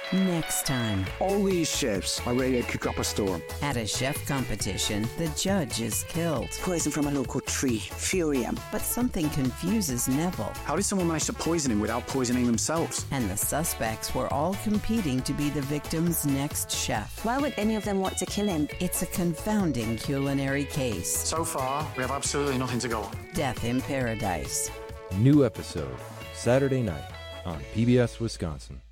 Next time. All these chefs are ready to cook up a storm. At a chef competition, the judge is killed. Poison from a local tree. Furium. But something confuses Neville. How did someone manage to poison him without poisoning themselves? And the suspects were all competing to be the victim's next chef. Why would any of them want to kill him? It's a confounding culinary case. So far, we have absolutely nothing to go on. Death in Paradise. New episode, Saturday night on PBS Wisconsin.